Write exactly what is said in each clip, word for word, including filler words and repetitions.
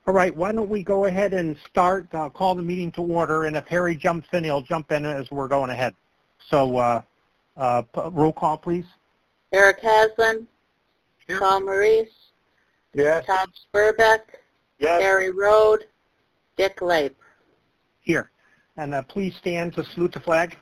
All right, why don't we go ahead and start, uh, call the meeting to order, and if Harry jumps in, he'll jump in as we're going ahead. So uh, uh, roll call, please. Eric Haslam. Here. Paul Maurice. Yes. Todd Spurbeck. Yes. Harry Rode. Dick Lape. Here. And uh, please stand to salute the flag.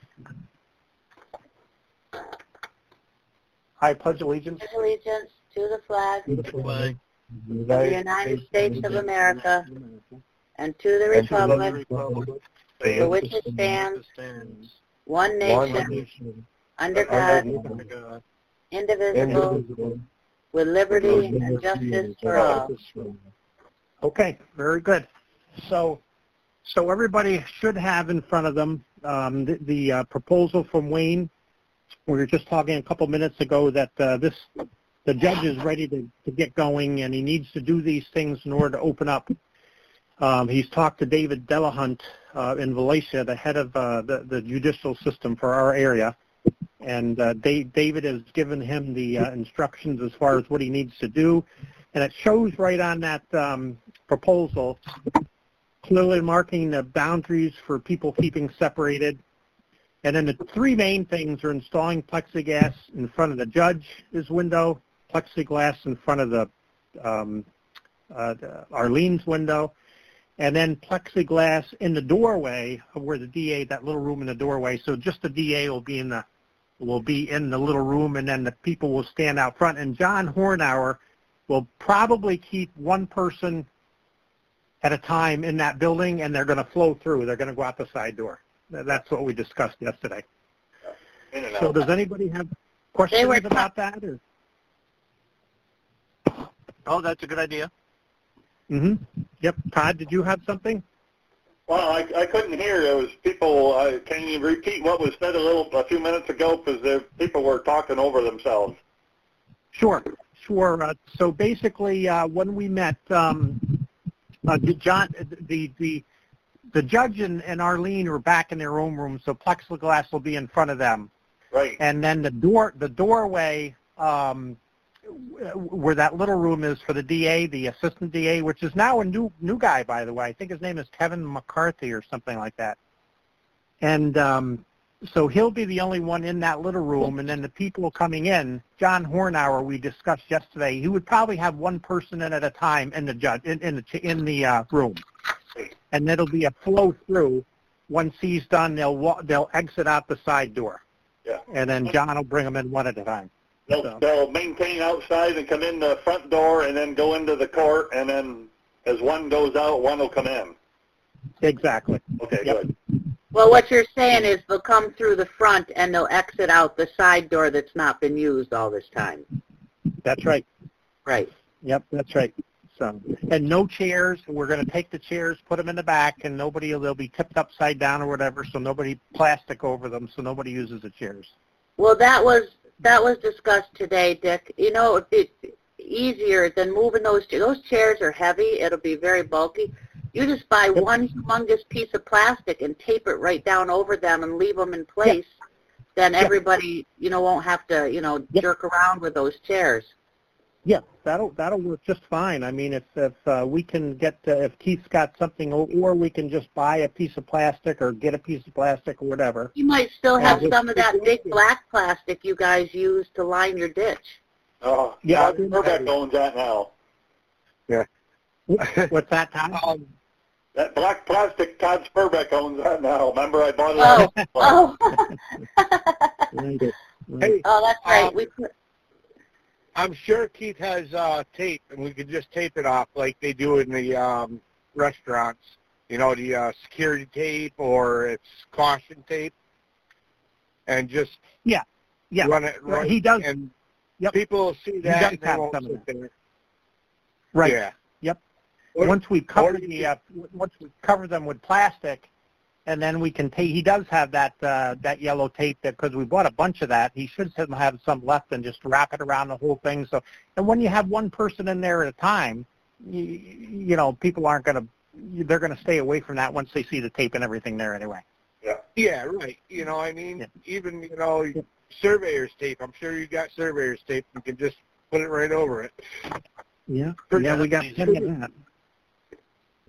I pledge allegiance. Pledge allegiance to the flag To the flag of the United States of America and to the republic for which it stands, one nation, under God, indivisible, with liberty and justice for all. Okay, very good. So, so everybody should have in front of them um, the, the uh, proposal from Wayne. We were just talking a couple minutes ago that uh, this the judge is ready to, to get going, and he needs to do these things in order to open up. Um, he's talked to David Delahunt uh, in Valencia, the head of uh, the, the judicial system for our area, and uh, Dave, David has given him the uh, instructions as far as what he needs to do, and it shows right on that um, proposal, clearly marking the boundaries for people keeping separated. And then the three main things are installing plexiglass in front of the judge's window, plexiglass in front of the um, uh, the Arlene's window, and then plexiglass in the doorway of where the D A, that little room in the doorway. So just the D A will be in the will be in the little room, and then the people will stand out front. And John Hornauer will probably keep one person at a time in that building, and they're going to flow through. They're going to go out the side door. That's what we discussed yesterday. So does anybody have questions about that? Or? Oh, that's a good idea. Mm-hmm. Yep. Todd, did you have something? Well, I, I couldn't hear. There was people. Uh, can you repeat what was said a little a few minutes ago? Because the people were talking over themselves. Sure. Sure. Uh, so basically, uh, when we met, um, uh, John, the the the judge and, and Arlene are back in their own room, so plexiglass will be in front of them. Right. And then the door, the doorway, um, where that little room is for the D A, the assistant D A, which is now a new new guy, by the way. I think his name is Kevin McCarthy or something like that. And um, so he'll be the only one in that little room, and then the people coming in, John Hornauer, we discussed yesterday, he would probably have one person in at a time in the judge in, in the in the uh, room. And it'll be a flow through. Once he's done, they'll they'll exit out the side door. Yeah. And then John will bring them in one at a time. They'll, so. they'll maintain outside and come in the front door and then go into the court, and then as one goes out, one will come in. Exactly. Okay, yep. good. Well, what you're saying is they'll come through the front and they'll exit out the side door that's not been used all this time. That's right. Right. Yep, that's right. So, and no chairs. We're going to take the chairs, put them in the back, and nobody, they'll be tipped upside down or whatever, so nobody plastic over them, so nobody uses the chairs. Well, that was that was discussed today, Dick. You know, it'd be easier than moving those chairs. Those chairs are heavy. It'll be very bulky. You just buy yep. one humongous piece of plastic and tape it right down over them and leave them in place. Yep. Then everybody, yep. you know, won't have to, you know, yep. jerk around with those chairs. Yeah, that'll that'll work just fine. I mean, if if uh, we can get uh, if Keith's got something, or, or we can just buy a piece of plastic or get a piece of plastic or whatever. You might still have some of that big black plastic you guys use to line your ditch. Oh, yeah, Spurbeck owns that now. Yeah. What's that, Todd? Um, that black plastic, Todd Spurbeck owns that now. Remember, I bought it. Oh, oh. Hey, oh, that's right. Um, we put. I'm sure Keith has uh, tape, and we could just tape it off like they do in the um, restaurants. You know, the uh, security tape or it's caution tape, and just yeah, yeah. run it. Run he does. And yep. people will see that. He does and have they won't some of sit that. there. Right. Yeah. Yep. Or, once we cover the the uh, once we cover them with plastic, and then we can tape. He does have that uh, that yellow tape because we bought a bunch of that. He should have some left and just wrap it around the whole thing. So, and when you have one person in there at a time, you, you know, people aren't going to. They're going to stay away from that once they see the tape and everything there anyway. Yeah. Yeah. Right. You know, I mean, yeah. even you know, yeah. surveyor's tape. I'm sure you got surveyor's tape. You can just put it right over it. Yeah. Pretty yeah, we got plenty of that.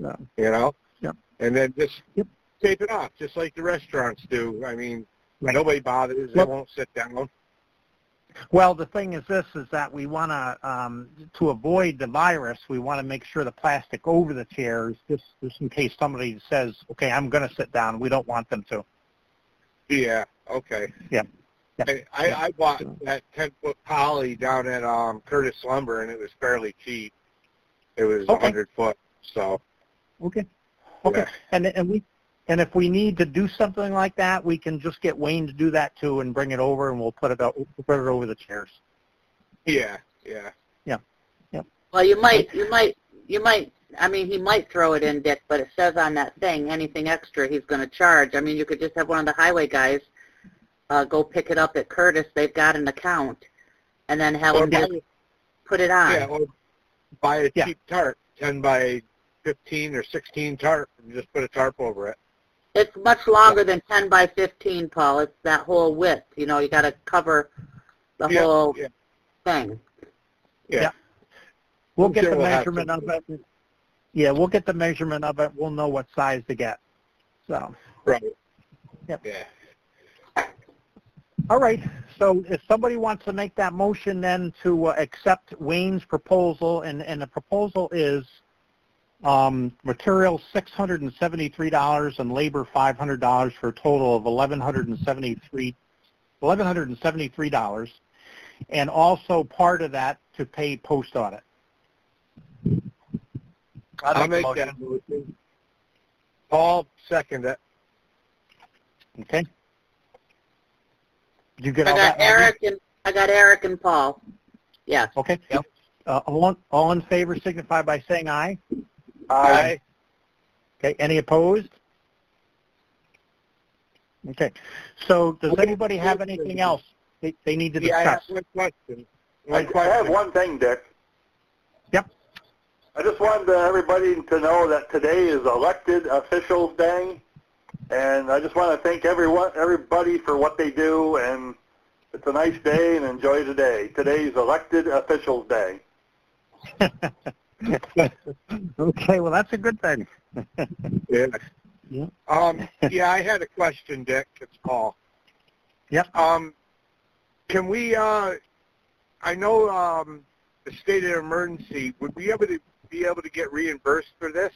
So, you know? Yep. And then just Yep. tape it off, just like the restaurants do. I mean, Right. nobody bothers. They Well- won't sit down. well, the thing is this, is that we want to, um, to avoid the virus, we want to make sure the plastic over the chairs, just, just in case somebody says, okay, I'm going to sit down. We don't want them to. Yeah, okay. Yeah. Yeah. I, I, Yeah. I bought that ten-foot poly down at um, Curtis Lumber, and it was fairly cheap. It was a Okay. hundred foot, so. Okay. Okay. Yeah. And and we and if we need to do something like that, we can just get Wayne to do that too, and bring it over, and we'll put it out, we'll put it over the chairs. Yeah, yeah. Well, you might, you might, you might, I mean, he might throw it in, Dick, but it says on that thing, anything extra he's going to charge. I mean, you could just have one of the highway guys uh, go pick it up at Curtis. They've got an account, and then have Or them buy, just put it on. yeah, or buy a Yeah. cheap tarp, ten by fifteen or sixteen tarp, and just put a tarp over it. It's much longer than ten by fifteen, Paul. It's that whole width. You know, you got to cover the Yeah, whole yeah, thing. yeah. Yeah. We'll I'm get sure the we'll have measurement some. of it. Yeah, we'll get the measurement of it. We'll know what size to get. So, Right. Yep. Yeah. all right. So if somebody wants to make that motion then to uh, accept Wayne's proposal, and, and the proposal is um, materials six hundred seventy-three dollars and labor five hundred dollars for a total of eleven seventy-three dollars eleven seventy-three dollars, and also part of that to pay post audit. I'll make that motion. Paul, second it. Okay. Did you get I all got that, Maggie? Eric and I got Eric and Paul. Yes. Okay. Yep. Uh, all, all in favor signify by saying aye. Aye. Okay. Any opposed? Okay. So does anybody have anything else they, they need to Yeah, I have discuss? one question. I, One I have question. one thing, Dick. Yep. I just wanted uh, everybody to know that today is Elected Officials Day, and I just want to thank everyone, everybody for what they do, and it's a nice day, and enjoy the day. Today's Elected Officials Day. Okay. Well, that's a good thing. Yeah. Yeah. Um, yeah, I had a question, Dick. It's Paul. Yep. Um, can we, uh, I know um, the state of emergency, would we able to be able to get reimbursed for this?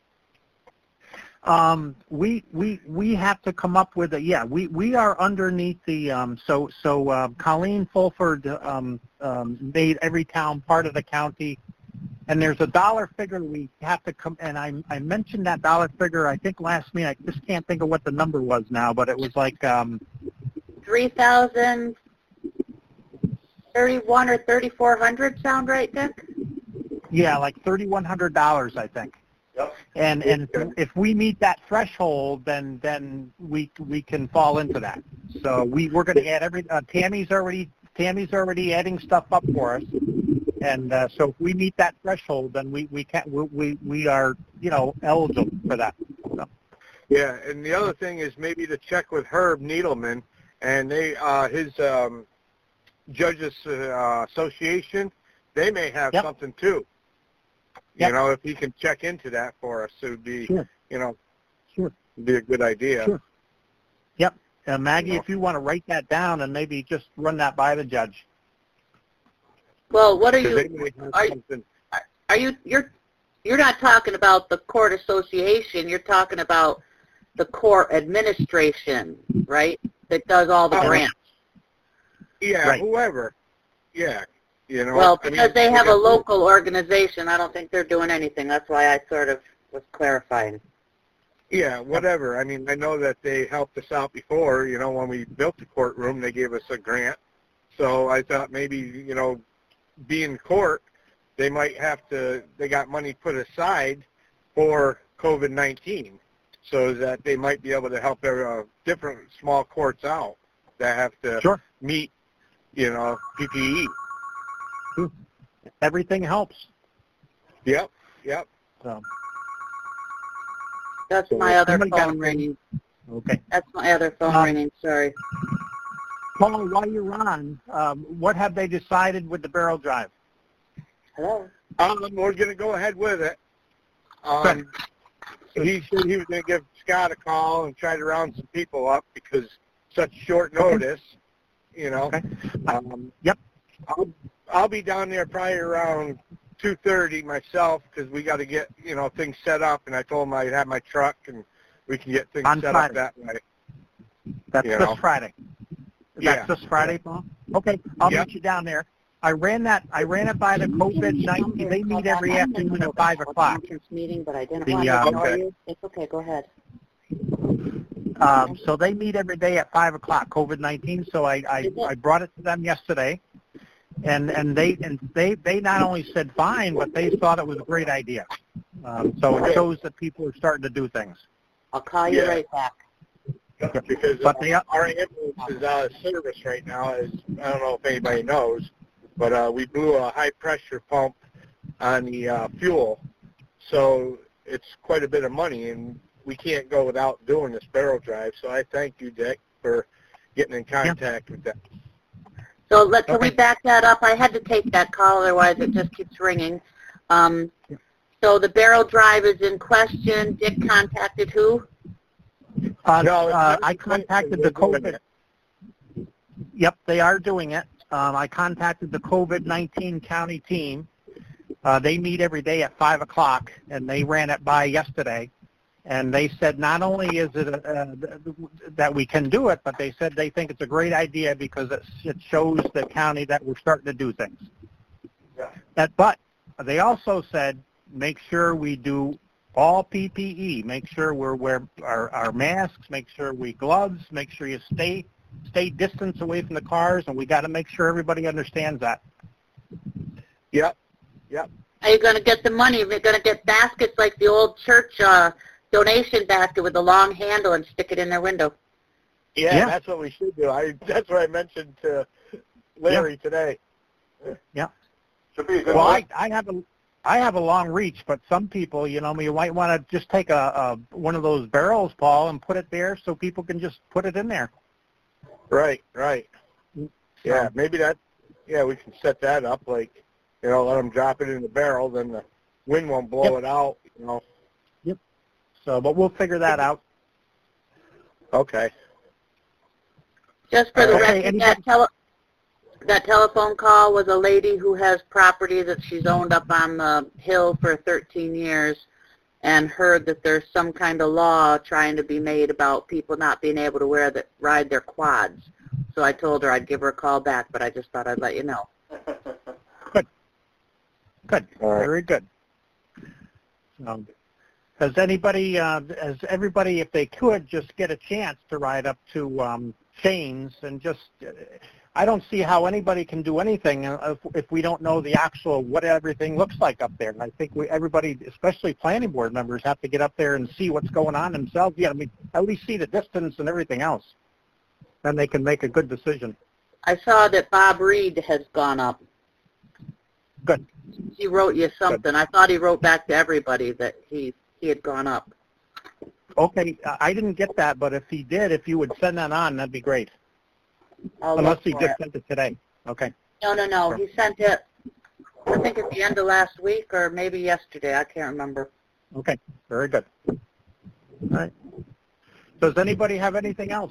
Um, we we we have to come up with a yeah. We we are underneath the um. So so uh, Colleen Fulford um, um made every town part of the county, and there's a dollar figure we have to come. And I I mentioned that dollar figure I think last meeting. I just can't think of what the number was now, but it was like um. Three thousand thirty-one or thirty-four hundred sound right, Dick? Yeah, like thirty-one hundred dollars, I think. Yep. And and if we meet that threshold, then then we we can fall into that. So we we're going to add every. Uh, Tammy's already Tammy's already adding stuff up for us, and uh, so if we meet that threshold, then we we can we we, we are you know eligible for that. So. Yeah, and the other thing is maybe to check with Herb Needleman and they uh, his um, judges uh, association. They may have Yep. something too. Yep. You know, if he can check into that for us, it would be, Sure. you know, Sure. be a good idea. Sure. Yep. Uh, Maggie, No. if you want to write that down and maybe just run that by the judge. Well, what are 'Cause they you, may have are, something. are you, you're, you're not talking about the court association, you're talking about the court administration, right? That does all the Uh, grants. Yeah, Right. whoever. Yeah. You know, Well, I mean, because they I have a guess- local organization, I don't think they're doing anything. That's why I sort of was clarifying. Yeah, whatever. I mean, I know that they helped us out before. You know, when we built the courtroom, they gave us a grant. So I thought maybe, you know, being court, they might have to, they got money put aside for COVID nineteen so that they might be able to help their uh, different small courts out that have to Sure. meet, you know, P P E. Everything helps. Yep, yep. So, That's So my other somebody got phone a- ringing. okay. That's my other phone Uh, ringing, sorry. Paul, while you're on, um, what have they decided with the barrel drive? Hello? Um, we're going to go ahead with it. Um, Good. he said he was going to give Scott a call and try to round some people up because such short notice, okay. you know. Okay. Um, yep. I'll, I'll be down there probably around two thirty myself because we got to get, you know, things set up. And I told him I'd have my truck and we can get things On set Friday. up that way. That's you this know. Friday. That's Yeah. this Friday, Paul? Okay, I'll Yep. meet you down there. I ran that. I ran it by the COVID nineteen. They meet every afternoon at five o'clock. Meeting, but I didn't The, want to uh, ignore okay. you. It's okay. Go ahead. Um, so they meet every day at five o'clock. COVID nineteen. So I, I I brought it to them yesterday, and and they and they they not only said fine, but they thought it was a great idea. Um, so it shows that people are starting to do things. I'll call you Yeah. right back. Because But uh, they- our ambulance is out of service right now. As I don't know if anybody knows, but uh, we blew a high pressure pump on the uh, fuel, so it's quite a bit of money, and we can't go without doing this barrel drive. So I thank you, Dick, for getting in contact with them. So let, can we Okay. back that up? I had to take that call, otherwise it just keeps ringing. Um, so the barrel drive is in question. Dick contacted who? Uh, No, it's uh, not- I contacted the we're doing COVID. Yep, they are doing it. Um, I contacted the COVID nineteen county team. Uh, they meet every day at five o'clock, and they ran it by yesterday. And they said not only is it uh, that we can do it, but they said they think it's a great idea because it, it shows the county that we're starting to do things. Yeah. That, but they also said make sure we do all P P E. Make sure we're wear our, our masks. Make sure we gloves. Make sure you stay stay distance away from the cars, and we got to make sure everybody understands that. Yep, yep. Are you going to get the money? Are you going to get baskets like the old church uh, donation basket with the long handle and stick it in their window? Yeah, Yeah. that's what we should do. I that's what I mentioned to Larry today. Should be a good Well, one. I, I have a I have a long reach, but some people, you know, you might want to just take a, a one of those barrels, Paul, and put it there so people can just put it in there. Right, right. Yeah, So- maybe that. Yeah, we can set that up. Like, you know, let them drop it in the barrel, then the wind won't blow Yep. it out. You know. So, but we'll figure that out. Okay. Just for the Okay, record, anybody- that, tele- that telephone call was a lady who has property that she's owned up on the hill for thirteen years and heard that there's some kind of law trying to be made about people not being able to wear the, ride their quads. So I told her I'd give her a call back, but I just thought I'd let you know. Good, All right. very good. Um, has anybody, uh, has everybody, if they could, just get a chance to ride up to um, Shane's and just, uh, I don't see how anybody can do anything if, if we don't know the actual what everything looks like up there. And I think we, everybody, especially planning board members, have to get up there and see what's going on themselves. Yeah, I mean, at least see the distance and everything else. Then they can make a good decision. I saw that Bob Reed has gone up. Good. He wrote you something. I thought he wrote back to everybody that he, he had gone up. Okay, I I didn't get that, but if he did, if you would send that on, that'd be great. I'll Unless look he for just it. sent it today. Okay. No, no, no. He sent it, I think at the end of last week or maybe yesterday. I can't remember. Okay. Very good. All right. Does anybody have anything else?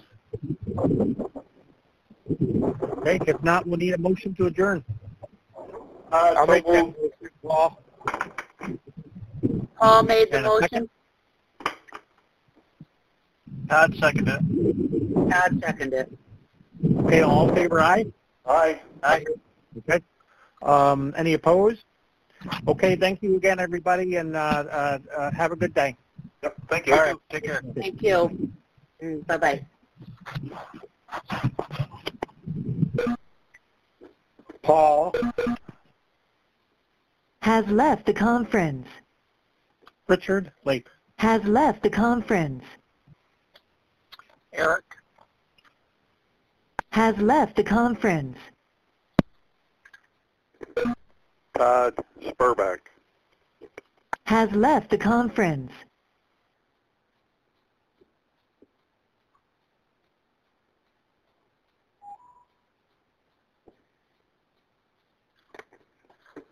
Okay. If not, we'll need a motion to adjourn. Uh, I'll so make that moved. motion, Paul. Paul made the And a motion. second? Todd seconded it. Todd seconded it. Okay. All in favor, aye? Aye. Aye. Okay. Um, any opposed? Okay. Thank you again, everybody, and uh, uh, uh, have a good day. Yep. Thank you. All right. Take care. Thank you. Mm, bye-bye. Paul. Has left the conference. Richard Lake. Has left the conference. Eric. Has left the conference. Todd Spurback. Has left the conference.